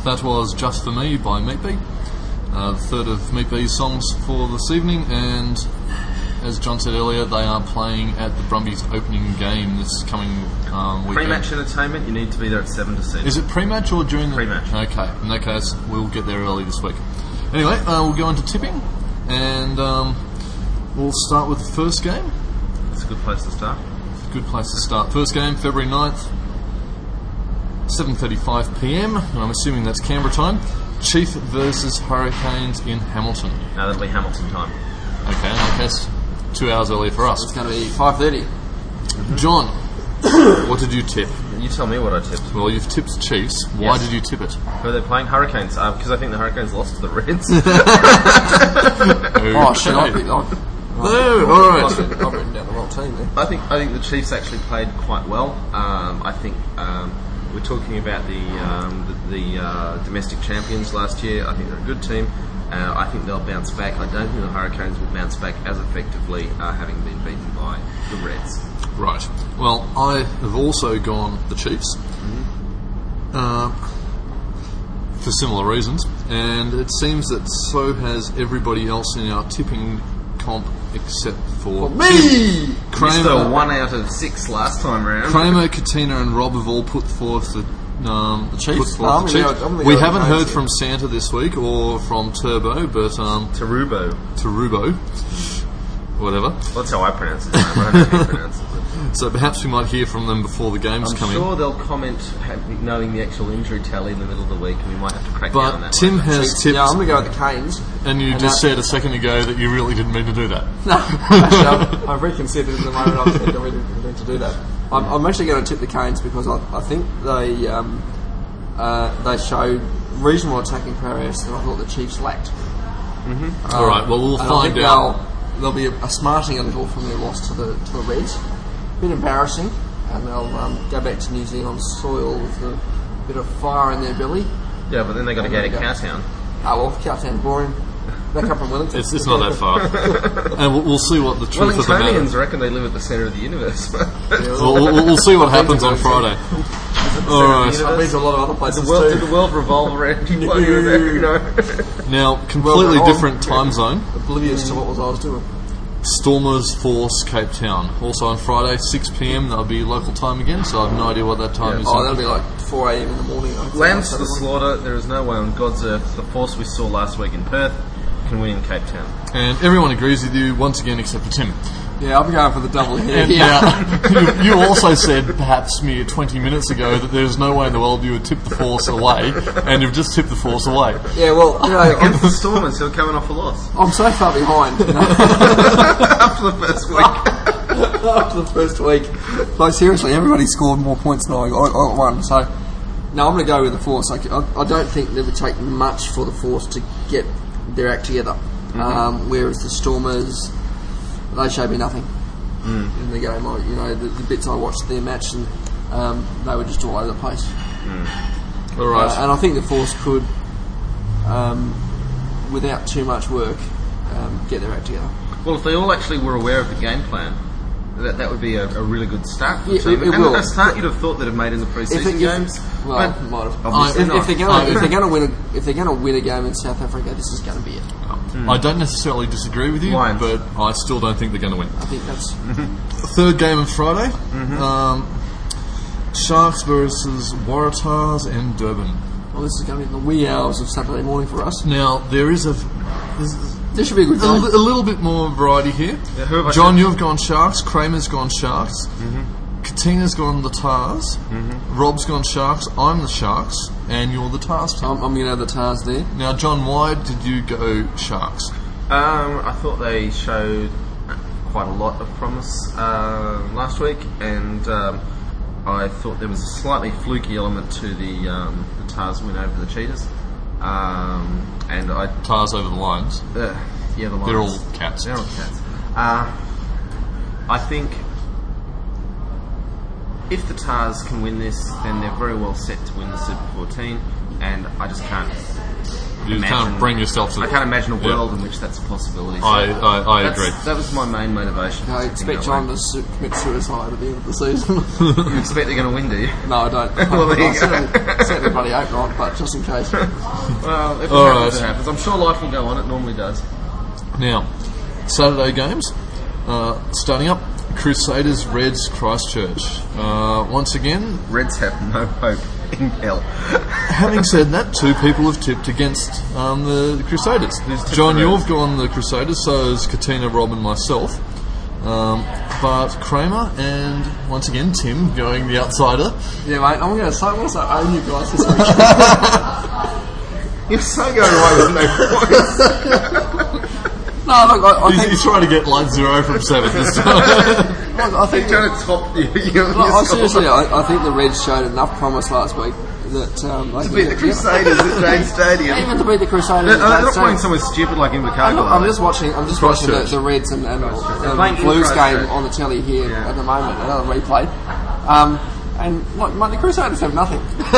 that was Just For Me by Meatbee. Uh, the third of Meatbee's songs for this evening, and as John said earlier, they are playing at the Brumbies opening game this coming um, weekend. Pre-match entertainment, you need to be there at seven to see. Is it pre-match or during the... Pre-match. Okay, in that case, we'll get there early this week. Anyway, uh, we'll go into tipping, and um, we'll start with the first game. It's a good place to start. Good place to start. First game, February ninth, seven thirty-five p m, and I'm assuming that's Canberra time. Chief versus Hurricanes in Hamilton. No, that'll be Hamilton time. Okay, in that case, two hours earlier for us. It's going to be five thirty. John, what did you tip? You tell me what I tipped. Well, you've tipped Chiefs. Why Yes. did you tip it? Who are they playing? Hurricanes. Because I think the Hurricanes lost to the Reds. Oh, shit, I've been, I've, Oh, all right. I've, written, I've written down the wrong team there. I think I think the Chiefs actually played quite well. Um, I think um, we're talking about the um, the, the uh, domestic champions last year. I think they're a good team. Uh, I think they'll bounce back. I don't think the Hurricanes will bounce back as effectively, uh, having been beaten by the Reds. Right. Well, I have also gone the Chiefs. Uh, for similar reasons, and it seems that so has everybody else in our tipping comp except for Me! Missed a Kramer, one out of six last time round. Kramer, Katina, and Rob have all put forth the um, the Chiefs? Put No, I'm forth the gonna Chiefs. go- I'm gonna We go with haven't the heard Canes from Santa this week or from Turbo, but um, Tarubo. Tarubo, whatever. That's how I pronounce it. I don't know how he pronounces it. So perhaps we might hear from them before the games I'm come sure in. they'll comment ha- knowing the actual injury tally in the middle of the week, and we might have to crack down on But that. Tim later. has tipped, Yeah, I'm going to go with the Canes. and you and just that- said a second ago that you really didn't mean to do that. No, actually, I've, I've reconsidered at the moment. I've said I really didn't need to do that. I'm, I'm actually going to tip the Canes because I, I think they um, uh, they showed reasonable attacking prowess that I thought the Chiefs lacked. Mm-hmm. All right, well, we'll and find I think out. They'll, they'll be a, a smarting a little from their loss to the to the Reds. Bit embarrassing, and they'll um, go back to New Zealand soil with a bit of fire in their belly. Yeah, but then they got to go to There you go. Cowtown. Ah, well, Cowtown boring. Back up from Wellington. It's, it's not that far. And we'll, well see what the truth of the matter Wellingtonians is. reckon they live at the centre of the universe. We'll, we'll, we'll see what happens on Friday. All right. I've been to a lot of other places the world, did too. the world revolve around you while you were there? You know? Now, completely Well, different time zone. Oblivious to what was I was doing. Stormers Force Cape Town. Also on Friday, six p m. That'll be local time again, so I have no idea what that time is. Oh, that'll be like four a m in the morning. I think. Lambs to the Saturday. slaughter. There is no way on God's earth the force we saw last week in Perth can win in Cape Town. And everyone agrees with you once again, except for Tim. Yeah, I'll be going for the double here. And now, you, you also said, perhaps mere twenty minutes ago, that there's no way in the world you would tip the Force away, and you've just tipped the Force away. Yeah, well, you know, Against the Stormers, who are coming off a loss I'm so far behind. You know, after the first week. after the first week. Like, seriously, everybody scored more points than I got, I got one. So, no, I'm going to go with the Force. I, I, I don't think it would take much for the Force to get their act together. Mm-hmm. Um, whereas the Stormers, they showed me nothing mm. in the game. I, you know, the, the bits I watched their match, and um, they were just all over the place. Mm. All right. Uh, and I think the Force could, um, without too much work, um, get their act together. Well, if they all actually were aware of the game plan, that that would be a, a really good start for the Yeah, team. it- it and will. a start you'd have thought they'd have made in the If, pre-season it, games. if, well, but might have. obviously If, not. if they're going to if they're going to win a, if they're going to win a game in South Africa, this is going to be it. I don't necessarily disagree with you, Lions. but I still don't think they're going to win. I think that's Third game on Friday. Um, Sharks versus Waratahs in Durban. well. This is going to be the wee hours of Saturday morning for us. Now, there is a... There's, This should be a good A, game. li- a little bit more variety here. Yeah, who have I John, said? you've gone Sharks. Kramer's gone Sharks. Mm-hmm. Katina's gone the Tars. Mm-hmm. Rob's gone Sharks. I'm the Sharks, and you're the Tars team. I'm, I'm going to have the Tars there. Now, John, why did you go Sharks? Um, I thought they showed quite a lot of promise uh, last week, and um, I thought there was a slightly fluky element to the, um, the Tars win over the Cheetahs. Um, and I, Tars over the Lions. uh, yeah, the Lions. They're all cats. They're all cats. Uh, I think if the Tars can win this, then they're very well set to win the Super fourteen, and I just can't You imagine, can't bring yourself to. I can't imagine a yeah. world in which that's a possibility. So I I, I that's- agree. That was my main motivation. I expect That John way. to su- commit suicide at the end of the season. You expect they're going to win, do you? No, I don't. Well, there you I go. certainly, certainly bloody hope not, but just in case. Well, if it All happens, right. it happens. I'm sure life will go on. It normally does. Now, Saturday games uh, starting up. Crusaders, Reds, Christchurch. Uh, once again, Reds have no hope in hell. having said that, two people have tipped against um, the, the Crusaders. tipped John, the you've Reds? gone the Crusaders, so has Katina, Rob, and myself. Um, but Kramer and once again Tim going the outsider. Yeah, mate, I'm going to say, I'm going to say own you guys this week. You're so going away with no points. No, look, I, I He's, think he's trying to get line zero from seven this time. look, I think You're trying to top you. You're, look, I seriously, I, I think the Reds showed enough promise last week that um, they to can beat the Crusaders at James Stadium. Even to beat the Crusaders, They're, at they're not James playing Stadium. somewhere stupid like I'm, Invercargill. not- I'm just watching. I'm just watching the, Christchurch. the Reds and, and They're um, playing in Blues Christchurch. game on the telly here Yeah. at the moment. Another replay, um, and like, mate, the Crusaders have nothing.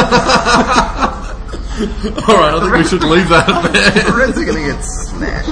Alright, I think we should leave that there. The Reds are going to get smashed.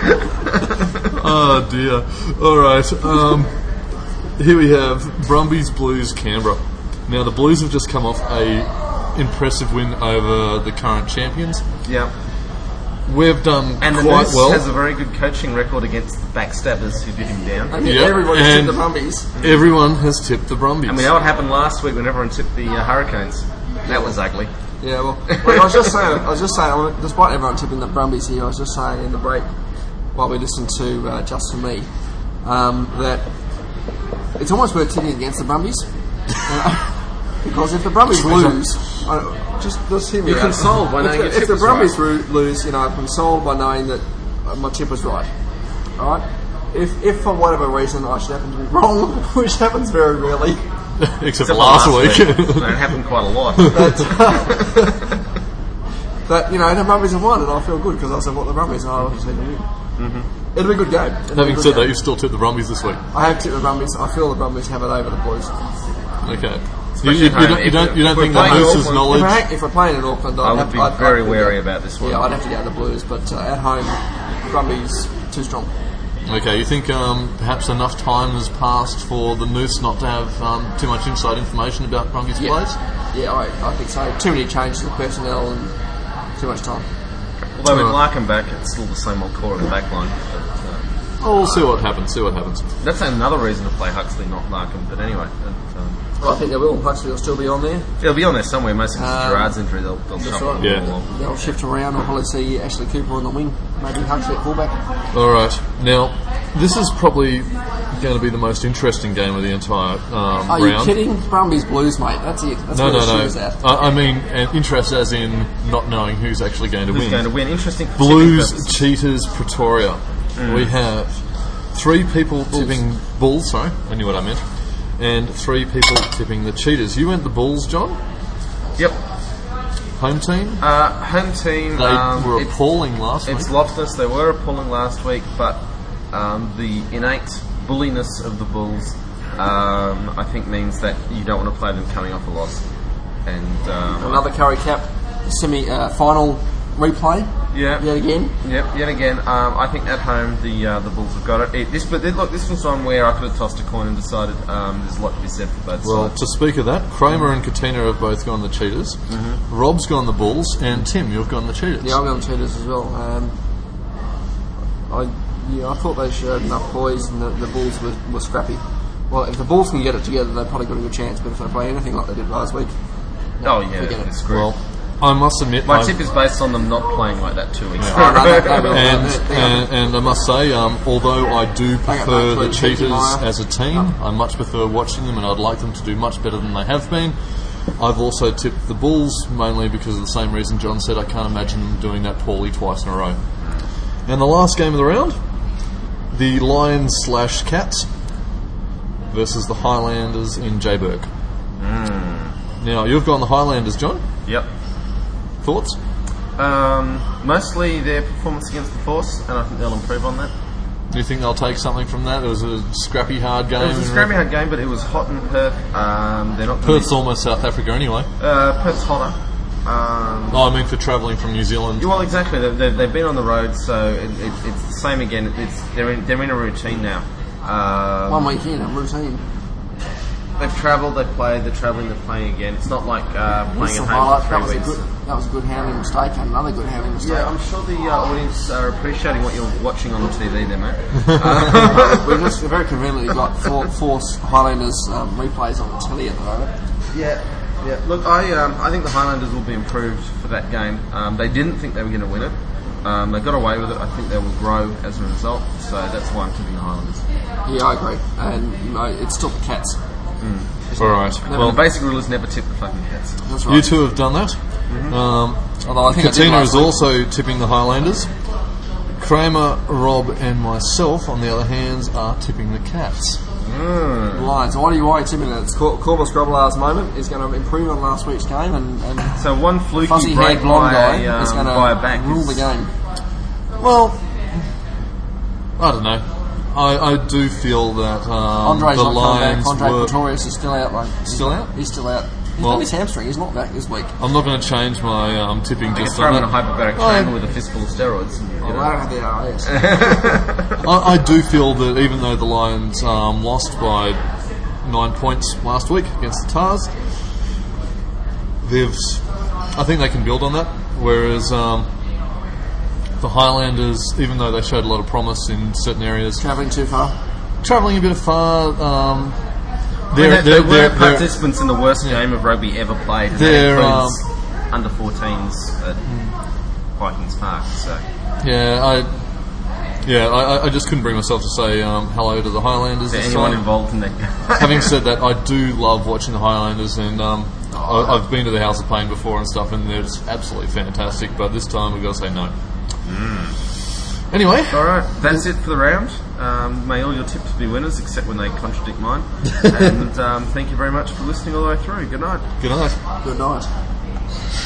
Oh dear. Alright, um, here we have Brumbies, Blues, Canberra. Now the Blues have just come off a impressive win over the current champions. Yeah. We've done And the quite Moose well. has a very good coaching record against the backstabbers who did him down. And yet Yep, everybody's and- in the Brumbies. Everyone has tipped the Brumbies. And we know what happened last week when everyone tipped the uh, Hurricanes. That was ugly. Yeah, well, well, I was just saying. I was just saying. I mean, despite everyone tipping the Brumbies here, I was just saying in the break while we listened to uh, Just For Me um, that it's almost worth tipping against the Brumbies uh, because if the Brumbies lose, I, just just hear me You're out. consoled by knowing if your the, tip if the was Brumbies right. ro- lose, you know, I'm consoled by knowing that uh, my tip was right. All right. If, if for whatever reason I should happen to be wrong, which happens very rarely, Except for Except for last, week. No, it happened quite a lot. but you know the Brumbies have won, and I feel good because I support the Brumbies, and I obviously win. Mm-hmm. It'll be a good game. It'll be a Having good said game. that, you've still tipped the Brumbies this week. I have tipped the Brumbies. I feel the Brumbies have it over the Blues. Okay. You, Especially you, you at home. don't, you If- don't, you don't if we're think that playing Moose's Auckland- knowledge... If, I, if we're playing in Auckland, I'd I would have, be I'd, very I'd wary go- about this one. Yeah, I'd have to go the Blues, but uh, at home, Brumbies too strong. Okay, you think um, perhaps enough time has passed for the Moose not to have um, too much inside information about Brumbies Yeah, players? yeah, I, I think so. Too many changes of personnel and too much time. Although with Right. Larkin back, it's still the same old core in the back line. But, uh, Oh, we'll see what happens, see what happens. that's another reason to play Huxley, not Larkin. But anyway, but, um, Well, I think they will. Huxley will still be on there. they'll be on there somewhere. Most of it's Um, Gerard's injury. They'll, they'll That's shuffle right. them Yeah. all along. They'll shift around. I'll probably see Ashley Cooper on the wing. Maybe Huxley at fullback. Alright, now, this is probably going to be the most interesting game of the entire um, Are you round. kidding? Brumbies Blues, mate. That's it. That's No, where no, the no. shoe is at. I, I mean, an interest as in not knowing who's actually going to Who's win. going to win? Interesting. for Blues, tipping purposes. Cheetahs, Pretoria. We have three people tipping Bulls, sorry, I knew what I meant, and three people tipping the Cheetahs. You went the Bulls, John? Yep. Home team? Uh, home team. They um, were it's- appalling last week. It's Loftus. They were appalling last week, but um, the innate bulliness of the Bulls, um, I think, means that you don't want to play them coming off a loss. And um, Another Curry Cap semi uh, final replay. yeah, Yet again. Yep, yet again. Um, I think at home the uh, the Bulls have got it. it this, but look, this was one where I could have tossed a coin and decided um, there's a lot to be said for both Well, sides. to speak of that, Kramer and Katina have both gone the Cheetahs. Mm-hmm. Rob's gone the Bulls, and Tim, you've gone the Cheetahs. Yeah, I'm on Cheetahs as well. Um, I yeah, I thought they showed enough poise, and the, the Bulls were, were scrappy. Well, if the Bulls can get it together, they've probably got a good chance. But if they play anything like they did last week, oh yeah, forget it. it's great. Well, I must admit, My I've- tip is based on them not playing like that two weeks. Oh, no, they- they will. And, They- they- and, and I must say, um, although I do got prefer no the clue. Cheetahs Meyer. as a team, I much prefer watching them, and I'd like them to do much better than they have been. I've also tipped the Bulls, mainly because of the same reason John said. I can't imagine them doing that poorly twice in a row. And the last game of the round, the Lions slash Cats versus the Highlanders in Jayburg. Now, you've gone the Highlanders, John. Yep. Thoughts? Um, mostly their performance against the Force, and I think they'll improve on that. Do you think they'll take something from that? It was a scrappy, hard game. It was a scrappy hard game, but it was hot in Perth. Um, they're not. Perth's almost South Africa anyway. Uh, Perth's hotter. Um, Oh, I mean for travelling from New Zealand. well, exactly. They've, they've, they've been on the road, so it, it, it's the same again. It's they're in they're in a routine now. Um, One week in, a routine. They've travelled, they've played, they're travelling, they're playing again. It's not like uh, That's playing the at highlight. home That for was, three a weeks. good, that was a good handling mistake and another good handling mistake. Yeah, I'm sure the uh, audience are appreciating what you're watching on the T V there, mate. We've just very conveniently got four, four Highlanders um, replays on the telly at the moment. Yeah, yeah. Look, I um, I think the Highlanders will be improved for that game. Um, they didn't think they were going to win it. Um, they got away with it. I think they will grow as a result. So that's why I'm tipping the Highlanders. Yeah, I agree. And you know, it's still the Cats. All right. Well, Well, the basic rule is never tip the fucking Cats. That's right. you two have done that. Mm-hmm. Um, Although I think I did Katina last is week. also tipping the Highlanders. Kramer, Rob, and myself, on the other hand, are tipping the Cats. Lions. Why do you why are you tipping that? It's Cor- Corbus Grobbelaar's moment. He's going to improve on last week's game, and, and So one fluky fuzzy break haired blonde by, guy um, is going by a back to rule is- the game. Well, I don't know. I, I do feel that um, Andre's the not coming back. Lions Andre were... Pretorius is still out, mate. Still out? He's still out. He's Well- done his hamstring. He's not back this week. I'm not going to change my um, tipping You just throw on him in a that. hyperbaric I- chamber with a fistful of steroids. And, you Well, know. I don't have the R A S. I, I do feel that even though the Lions um, lost by nine points last week against the Tars, they've, I think they can build on that. Whereas um, the Highlanders, even though they showed a lot of promise in certain areas, Travelling too far. travelling a bit far. Um, I mean, they're, they, they're, they they're, were they're, participants in the worst game of rugby ever played, and They're, that includes under fourteens at Vikings Park. So yeah, I. Yeah, I, I just couldn't bring myself to say um, hello to the Highlanders is there this anyone time. involved in that game? Having said that, I do love watching the Highlanders, and um, I, I've been to the House of Pain before and stuff, and it's absolutely fantastic. But this time we've got to say no. Anyway, All right, that's it for the round. Um, may all your tips be winners, except when they contradict mine. And um, thank you very much for listening all the way through. Good night. good night. Good night.